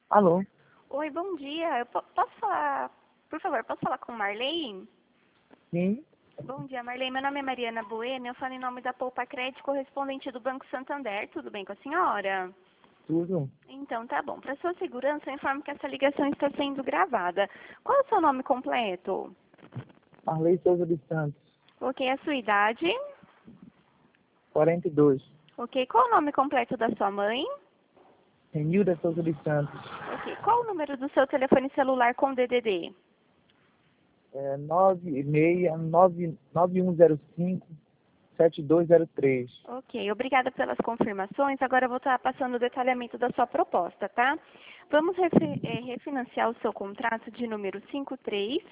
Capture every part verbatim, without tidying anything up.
Alô? Oi, bom dia. Eu po- posso falar, por favor, posso falar com Marley? Sim? Bom dia, Marley. Meu nome é Mariana Bueno. Eu falo em nome da Poupa Crédito, correspondente do Banco Santander. Tudo bem com a senhora? Tudo? Então, tá bom. Para sua segurança, eu informo que essa ligação está sendo gravada. Qual é o seu nome completo? Marley Souza dos Santos, Ok, a sua idade? quarenta e dois. Ok, qual o nome completo da sua mãe? Renilda Souza dos Santos, Ok, qual o número do seu telefone celular com D D D? é, nove seis nove nove um zero cinco sete dois zero três. Ok, obrigada pelas confirmações. Agora eu vou estar passando o detalhamento da sua proposta, tá? Vamos refi- eh, refinanciar o seu contrato de número cinco três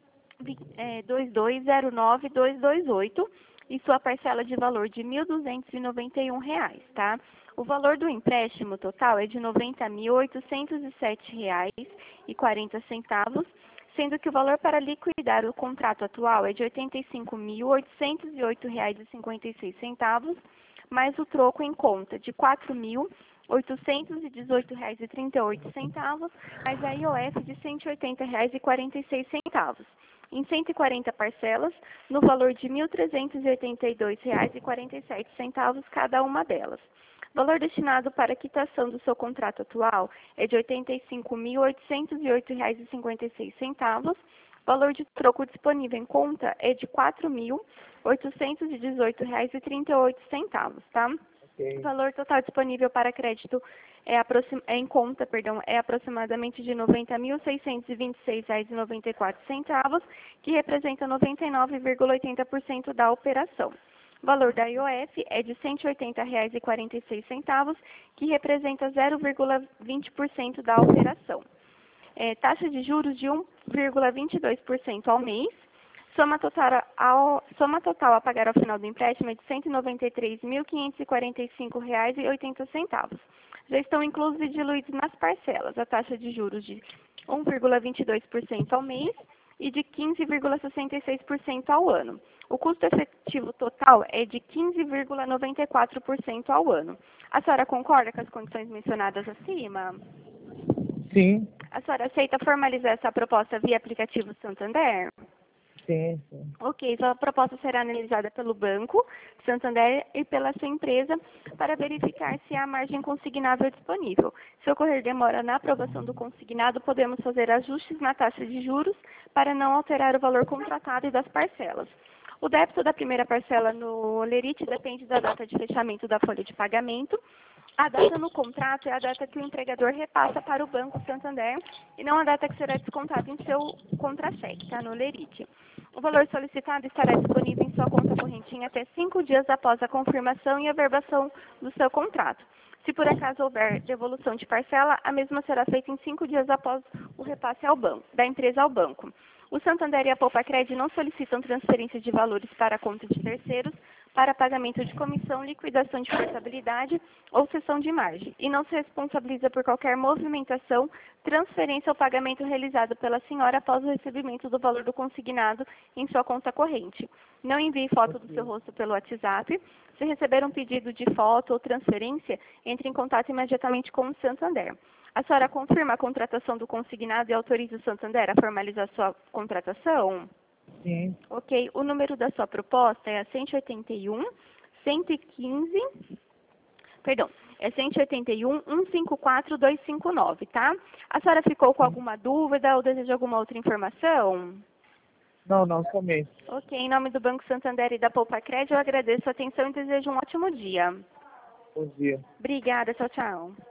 dois dois zero nove dois dois oito e sua parcela de valor de mil duzentos e noventa e um reais, tá? O valor do empréstimo total é de noventa mil oitocentos e sete reais e quarenta centavos, sendo que o valor para liquidar o contrato atual é de oitenta e cinco mil oitocentos e oito reais e cinquenta e seis centavos, mais o troco em conta de quatro mil oitocentos e dezoito reais e trinta e oito centavos, mais a I O F de cento e oitenta reais e quarenta e seis centavos, em cento e quarenta parcelas, no valor de mil trezentos e oitenta e dois reais e quarenta e sete centavos cada uma delas. O valor destinado para a quitação do seu contrato atual é de oitenta e cinco mil oitocentos e oito reais e cinquenta e seis centavos. O valor de troco disponível em conta é de quatro mil oitocentos e dezoito reais e trinta e oito centavos, tá? O Ok. valor total disponível para crédito é, aproxim- é em conta, perdão, é aproximadamente de noventa mil seiscentos e vinte e seis reais e noventa e quatro centavos, que representa noventa e nove vírgula oitenta por cento da operação. O valor da I O F é de cento e oitenta reais e quarenta e seis centavos, que representa zero vírgula vinte por cento da operação. É, taxa de juros de um vírgula vinte e dois por cento ao mês. Soma total, ao, soma total a pagar ao final do empréstimo é de cento e noventa e três mil quinhentos e quarenta e cinco reais e oitenta centavos. Já estão inclusos e diluídos nas parcelas a taxa de juros de um vírgula vinte e dois por cento ao mês e de quinze vírgula sessenta e seis por cento ao ano. O custo efetivo total é de quinze vírgula noventa e quatro por cento ao ano. A senhora concorda com as condições mencionadas acima? Sim, A senhora aceita formalizar essa proposta via aplicativo Santander? sim, sim. Ok, sua proposta será analisada pelo Banco Santander e pela sua empresa para verificar se há margem consignável disponível. Se ocorrer demora na aprovação do consignado, podemos fazer ajustes na taxa de juros para não alterar o valor contratado e das parcelas. O débito da primeira parcela no Lerite depende da data de fechamento da folha de pagamento. A data no contrato é a data que o empregador repassa para o Banco Santander e não a data que será descontada em seu contra-cheque, tá? No Lerite. O valor solicitado estará disponível em sua conta corrente em até cinco dias após a confirmação e averbação do seu contrato. Se por acaso houver devolução de parcela, a mesma será feita em cinco dias após o repasse ao banco, da empresa ao banco. O Santander e a Poupa Cred não solicitam transferência de valores para a conta de terceiros para pagamento de comissão, liquidação de portabilidade ou cessão de margem, e não se responsabiliza por qualquer movimentação, transferência ou pagamento realizado pela senhora após o recebimento do valor do consignado em sua conta corrente. Não envie foto do seu rosto pelo WhatsApp. Se receber um pedido de foto ou transferência, entre em contato imediatamente com o Santander. A senhora confirma a contratação do consignado e autoriza o Santander a formalizar sua contratação? Sim. Ok, o número da sua proposta é a cento e oitenta e um, cento e quinze, perdão, é cento e oitenta e um, cento e cinquenta e quatro, duzentos e cinquenta e nove, tá? A senhora ficou com alguma dúvida ou deseja alguma outra informação? Não, não, somente. Ok, em nome do Banco Santander e da Poupa Cred, eu agradeço a atenção e desejo um ótimo dia. Bom dia. Obrigada, tchau, tchau.